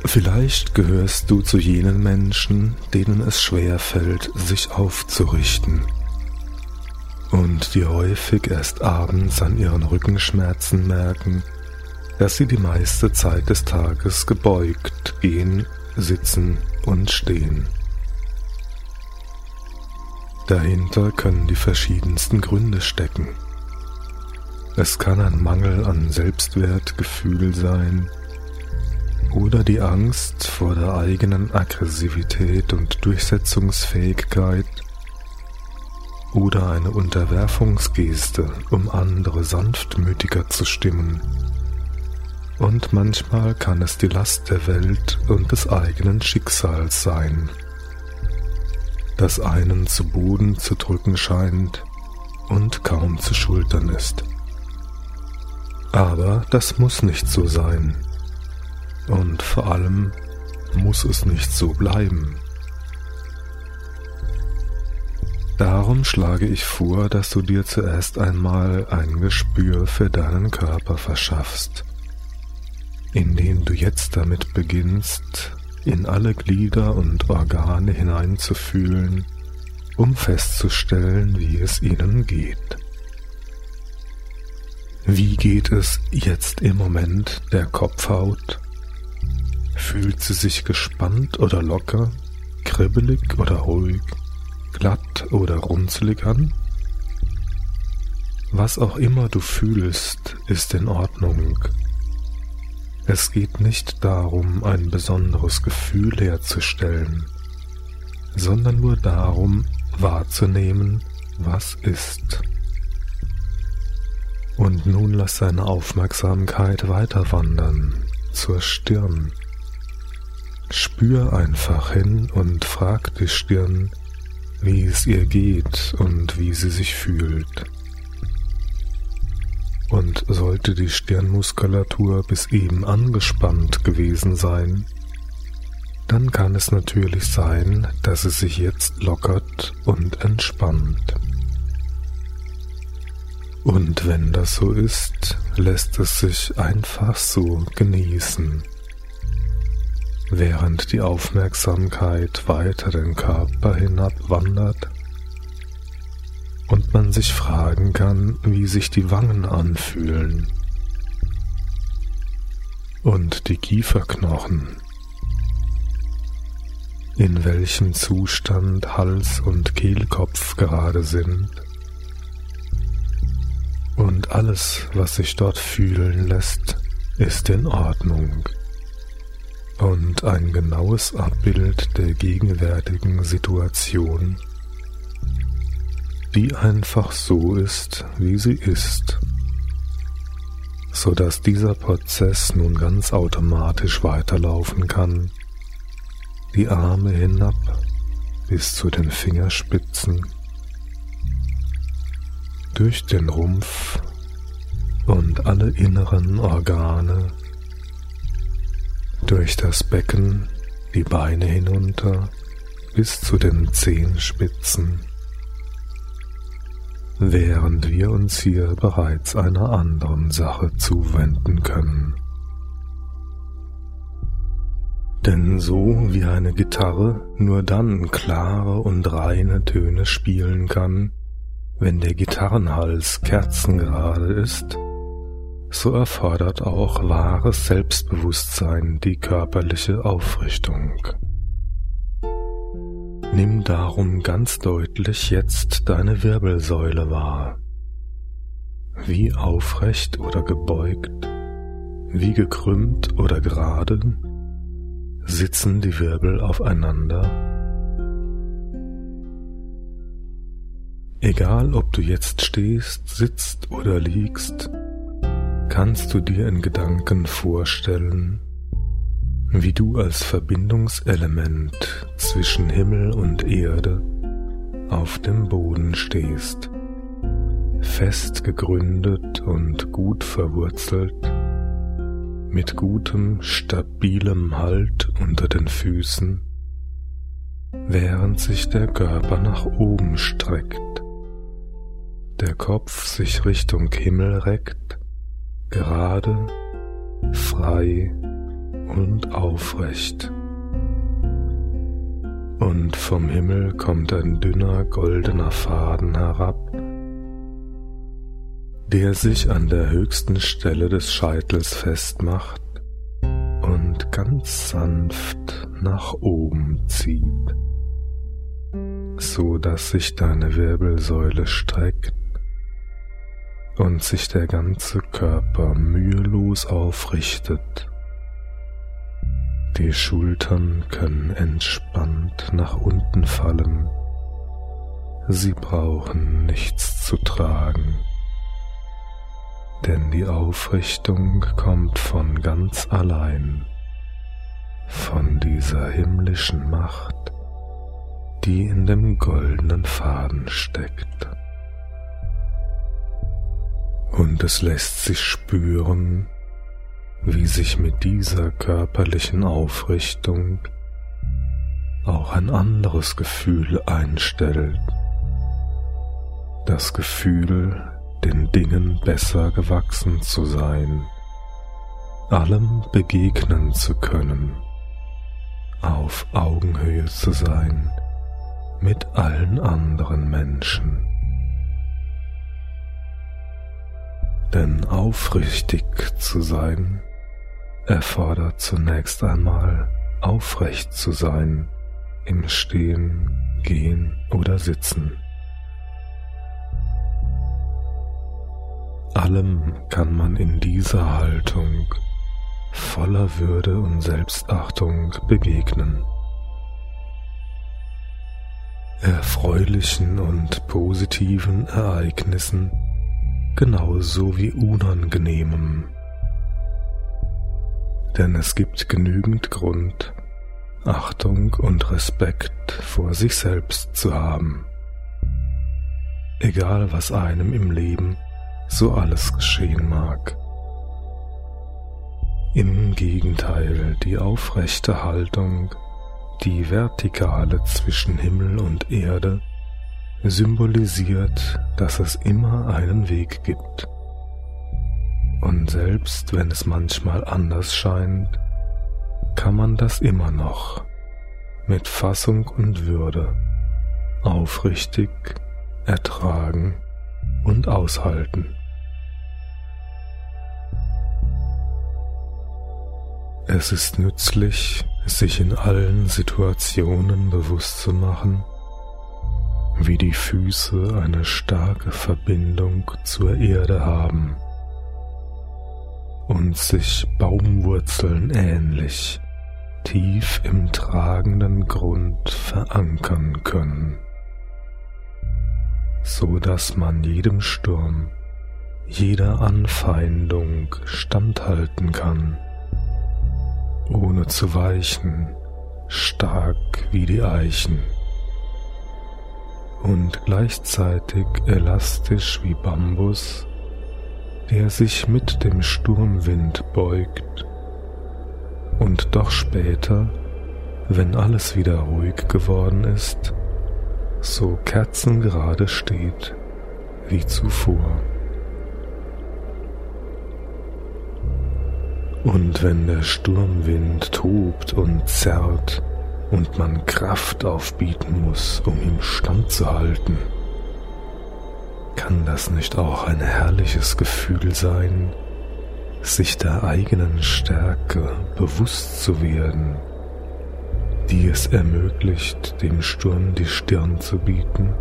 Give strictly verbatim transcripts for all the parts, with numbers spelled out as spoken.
Vielleicht gehörst du zu jenen Menschen, denen es schwerfällt, sich aufzurichten und die häufig erst abends an ihren Rückenschmerzen merken, dass sie die meiste Zeit des Tages gebeugt gehen, sitzen und stehen. Dahinter können die verschiedensten Gründe stecken. Es kann ein Mangel an Selbstwertgefühl sein oder die Angst vor der eigenen Aggressivität und Durchsetzungsfähigkeit oder eine Unterwerfungsgeste, um andere sanftmütiger zu stimmen. Und manchmal kann es die Last der Welt und des eigenen Schicksals sein, das einen zu Boden zu drücken scheint und kaum zu schultern ist. Aber das muss nicht so sein. Und vor allem muss es nicht so bleiben. Darum schlage ich vor, dass du dir zuerst einmal ein Gespür für deinen Körper verschaffst, indem du jetzt damit beginnst, in alle Glieder und Organe hineinzufühlen, um festzustellen, wie es ihnen geht. Wie geht es jetzt im Moment der Kopfhaut? Fühlt sie sich gespannt oder locker, kribbelig oder ruhig, glatt oder runzelig an? Was auch immer du fühlst, ist in Ordnung. Es geht nicht darum, ein besonderes Gefühl herzustellen, sondern nur darum, wahrzunehmen, was ist. Und nun lass deine Aufmerksamkeit weiter wandern zur Stirn. Spür einfach hin und frag die Stirn, wie es ihr geht und wie sie sich fühlt. Und sollte die Stirnmuskulatur bis eben angespannt gewesen sein, dann kann es natürlich sein, dass es sich jetzt lockert und entspannt. Und wenn das so ist, lässt es sich einfach so genießen, während die Aufmerksamkeit weiter den Körper hinabwandert und man sich fragen kann, wie sich die Wangen anfühlen und die Kieferknochen, in welchem Zustand Hals und Kehlkopf gerade sind. Und alles, was sich dort fühlen lässt, ist in Ordnung und ein genaues Abbild der gegenwärtigen Situation, die einfach so ist, wie sie ist, so dass dieser Prozess nun ganz automatisch weiterlaufen kann, die Arme hinab bis zu den Fingerspitzen, durch den Rumpf und alle inneren Organe, durch das Becken, die Beine hinunter bis zu den Zehenspitzen, während wir uns hier bereits einer anderen Sache zuwenden können. Denn so wie eine Gitarre nur dann klare und reine Töne spielen kann, wenn der Gitarrenhals kerzengerade ist, so erfordert auch wahres Selbstbewusstsein die körperliche Aufrichtung. Nimm darum ganz deutlich jetzt deine Wirbelsäule wahr. Wie aufrecht oder gebeugt, wie gekrümmt oder gerade sitzen die Wirbel aufeinander. Egal, ob du jetzt stehst, sitzt oder liegst, kannst du dir in Gedanken vorstellen, wie du als Verbindungselement zwischen Himmel und Erde auf dem Boden stehst, fest gegründet und gut verwurzelt, mit gutem, stabilem Halt unter den Füßen, während sich der Körper nach oben streckt, der Kopf sich Richtung Himmel reckt, gerade, frei und aufrecht. Und vom Himmel kommt ein dünner goldener Faden herab, der sich an der höchsten Stelle des Scheitels festmacht und ganz sanft nach oben zieht, so dass sich deine Wirbelsäule streckt und sich der ganze Körper mühelos aufrichtet. Die Schultern können entspannt nach unten fallen, sie brauchen nichts zu tragen, denn die Aufrichtung kommt von ganz allein, von dieser himmlischen Macht, die in dem goldenen Faden steckt. Und es lässt sich spüren, wie sich mit dieser körperlichen Aufrichtung auch ein anderes Gefühl einstellt. Das Gefühl, den Dingen besser gewachsen zu sein, allem begegnen zu können, auf Augenhöhe zu sein mit allen anderen Menschen. Denn aufrichtig zu sein erfordert zunächst einmal aufrecht zu sein im Stehen, Gehen oder Sitzen. Allem kann man in dieser Haltung voller Würde und Selbstachtung begegnen. Erfreulichen und positiven Ereignissen genauso wie unangenehmem. Denn es gibt genügend Grund, Achtung und Respekt vor sich selbst zu haben. Egal was einem im Leben so alles geschehen mag. Im Gegenteil, die aufrechte Haltung, die Vertikale zwischen Himmel und Erde, symbolisiert, dass es immer einen Weg gibt. Und selbst wenn es manchmal anders scheint, kann man das immer noch mit Fassung und Würde aufrichtig ertragen und aushalten. Es ist nützlich, sich in allen Situationen bewusst zu machen, wie die Füße eine starke Verbindung zur Erde haben und sich Baumwurzeln ähnlich tief im tragenden Grund verankern können, so dass man jedem Sturm, jeder Anfeindung standhalten kann, ohne zu weichen, stark wie die Eichen und gleichzeitig elastisch wie Bambus, der sich mit dem Sturmwind beugt und doch später, wenn alles wieder ruhig geworden ist, so kerzengerade steht wie zuvor. Und wenn der Sturmwind tobt und zerrt und man Kraft aufbieten muss, um ihm standzuhalten, kann das nicht auch ein herrliches Gefühl sein, sich der eigenen Stärke bewusst zu werden, die es ermöglicht, dem Sturm die Stirn zu bieten?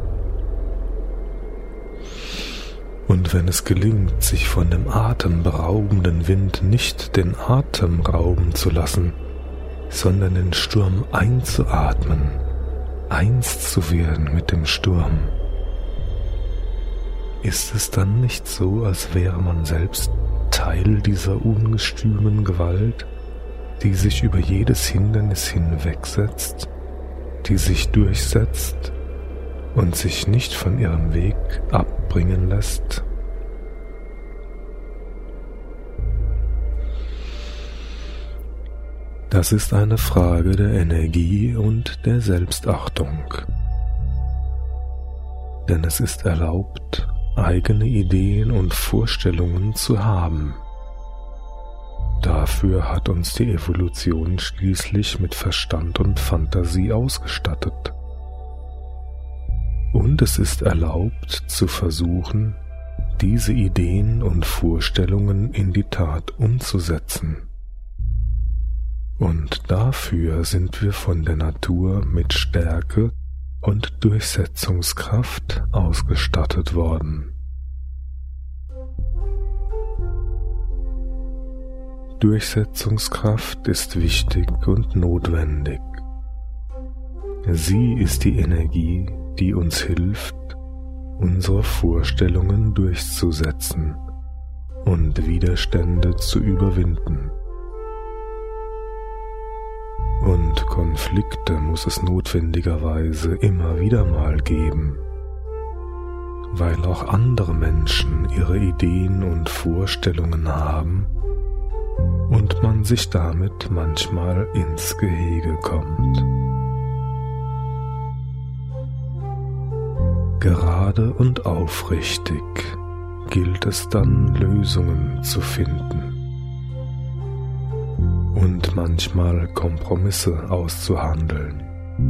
Und wenn es gelingt, sich von dem atemberaubenden Wind nicht den Atem rauben zu lassen, sondern den Sturm einzuatmen, eins zu werden mit dem Sturm, ist es dann nicht so, als wäre man selbst Teil dieser ungestümen Gewalt, die sich über jedes Hindernis hinwegsetzt, die sich durchsetzt und sich nicht von ihrem Weg abbringen lässt? Das ist eine Frage der Energie und der Selbstachtung. Denn es ist erlaubt, eigene Ideen und Vorstellungen zu haben. Dafür hat uns die Evolution schließlich mit Verstand und Fantasie ausgestattet. Und es ist erlaubt zu versuchen, diese Ideen und Vorstellungen in die Tat umzusetzen. Und dafür sind wir von der Natur mit Stärke und Durchsetzungskraft ausgestattet worden. Durchsetzungskraft ist wichtig und notwendig. Sie ist die Energie, die uns hilft, unsere Vorstellungen durchzusetzen und Widerstände zu überwinden. Und Konflikte muss es notwendigerweise immer wieder mal geben, weil auch andere Menschen ihre Ideen und Vorstellungen haben und man sich damit manchmal ins Gehege kommt. Gerade und aufrichtig gilt es dann, Lösungen zu finden und manchmal Kompromisse auszuhandeln.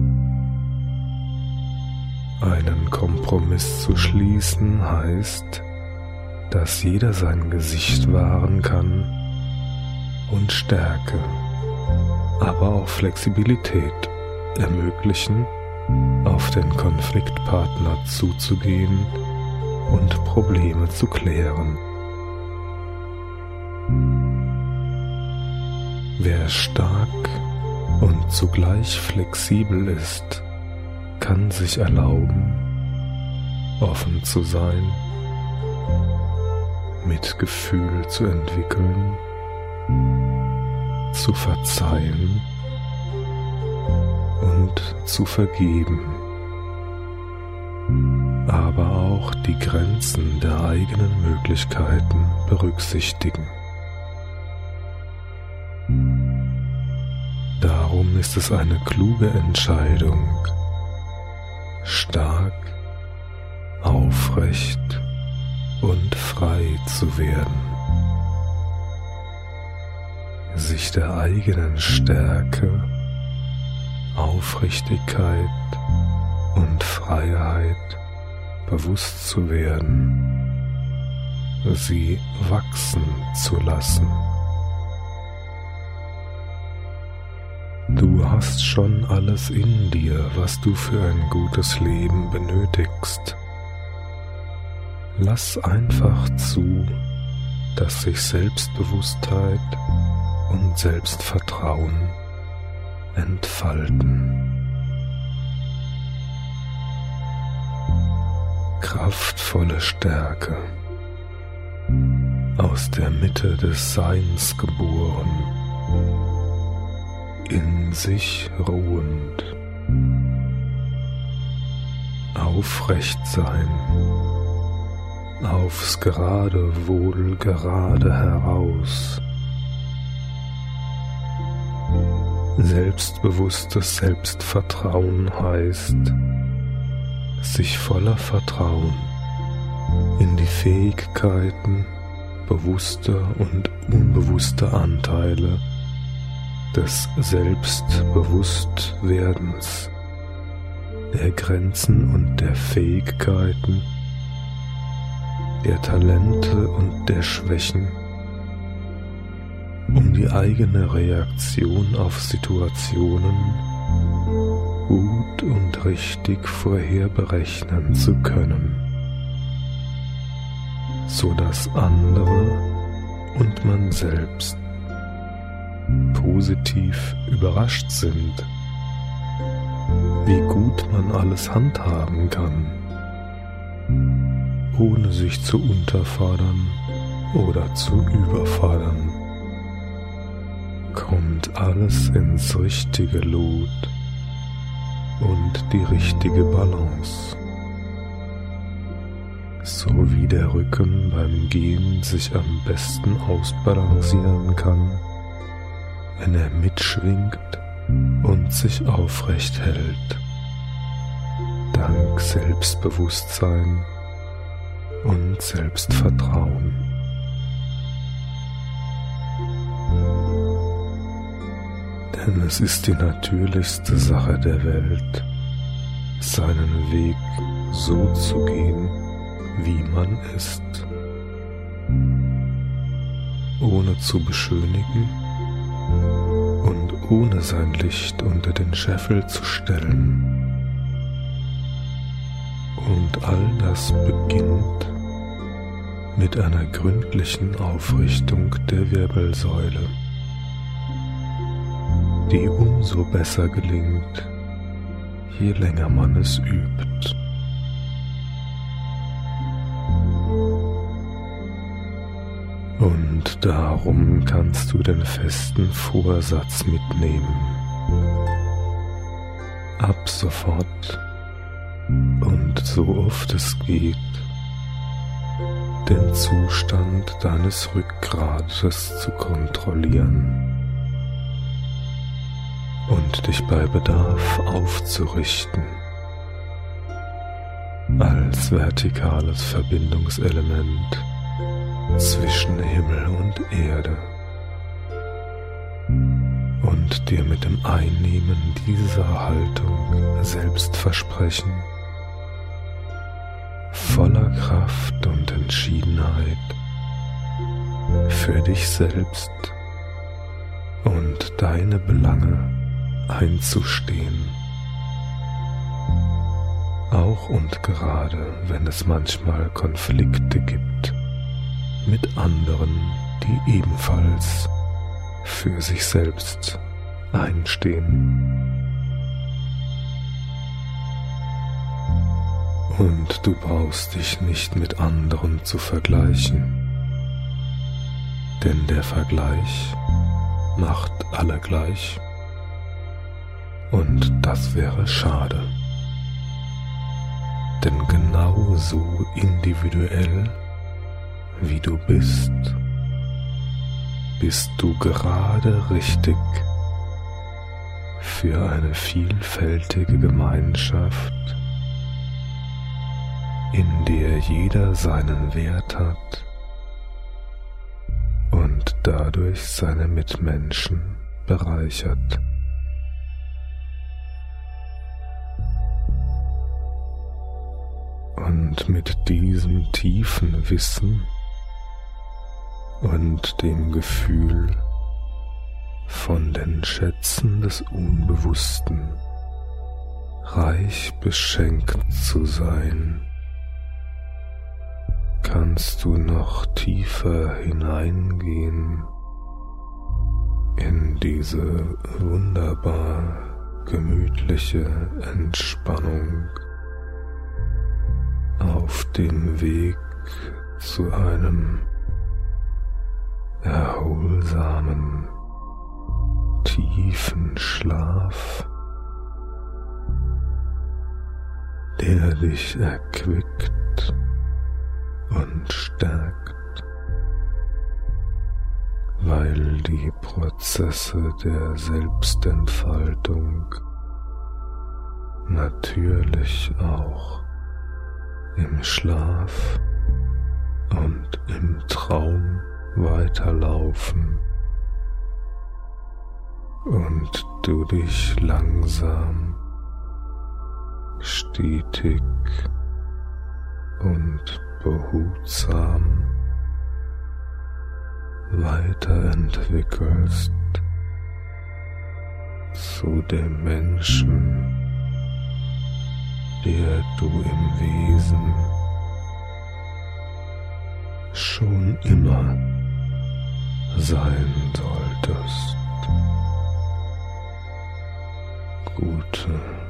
Einen Kompromiss zu schließen heißt, dass jeder sein Gesicht wahren kann und Stärke, aber auch Flexibilität ermöglichen, auf den Konfliktpartner zuzugehen und Probleme zu klären. Wer stark und zugleich flexibel ist, kann sich erlauben, offen zu sein, Mitgefühl zu entwickeln, zu verzeihen und zu vergeben, aber auch die Grenzen der eigenen Möglichkeiten berücksichtigen. Darum ist es eine kluge Entscheidung, stark, aufrecht und frei zu werden, sich der eigenen Stärke, Aufrichtigkeit und Freiheit bewusst zu werden, sie wachsen zu lassen. Du hast schon alles in dir, was du für ein gutes Leben benötigst. Lass einfach zu, dass sich Selbstbewusstheit und Selbstvertrauen entfalten. Kraftvolle Stärke, aus der Mitte des Seins geboren, in sich ruhend. Aufrecht sein, aufs gerade Wohl gerade heraus. Selbstbewusstes Selbstvertrauen heißt, sich voller Vertrauen in die Fähigkeiten bewusster und unbewusster Anteile des Selbstbewusstwerdens, der Grenzen und der Fähigkeiten, der Talente und der Schwächen, um die eigene Reaktion auf Situationen gut und richtig vorher berechnen zu können, so dass andere und man selbst positiv überrascht sind, wie gut man alles handhaben kann, ohne sich zu unterfordern oder zu überfordern. Kommt alles ins richtige Lot und die richtige Balance, so wie der Rücken beim Gehen sich am besten ausbalancieren kann, wenn er mitschwingt und sich aufrecht hält, dank Selbstbewusstsein und Selbstvertrauen. Denn es ist die natürlichste Sache der Welt, seinen Weg so zu gehen, wie man ist, ohne zu beschönigen und ohne sein Licht unter den Scheffel zu stellen. Und all das beginnt mit einer gründlichen Aufrichtung der Wirbelsäule, die umso besser gelingt, je länger man es übt. Und darum kannst du den festen Vorsatz mitnehmen, ab sofort und so oft es geht, den Zustand deines Rückgrates zu kontrollieren und dich bei Bedarf aufzurichten als vertikales Verbindungselement zwischen Himmel und Erde und dir mit dem Einnehmen dieser Haltung Selbstversprechen voller Kraft und Entschiedenheit für dich selbst und deine Belange einzustehen, auch und gerade wenn es manchmal Konflikte gibt mit anderen, die ebenfalls für sich selbst einstehen. Und du brauchst dich nicht mit anderen zu vergleichen, denn der Vergleich macht alle gleich und das wäre schade. Denn genau so individuell wie du bist, bist du gerade richtig für eine vielfältige Gemeinschaft, in der jeder seinen Wert hat und dadurch seine Mitmenschen bereichert. Und mit diesem tiefen Wissen und dem Gefühl, von den Schätzen des Unbewussten reich beschenkt zu sein, kannst du noch tiefer hineingehen in diese wunderbar gemütliche Entspannung auf dem Weg zu einem erholsamen, tiefen Schlaf, der dich erquickt und stärkt, weil die Prozesse der Selbstentfaltung natürlich auch im Schlaf und im Traum weiterlaufen und du dich langsam, stetig und behutsam weiterentwickelst zu dem Menschen, der du im Wesen schon immer sein solltest. Gute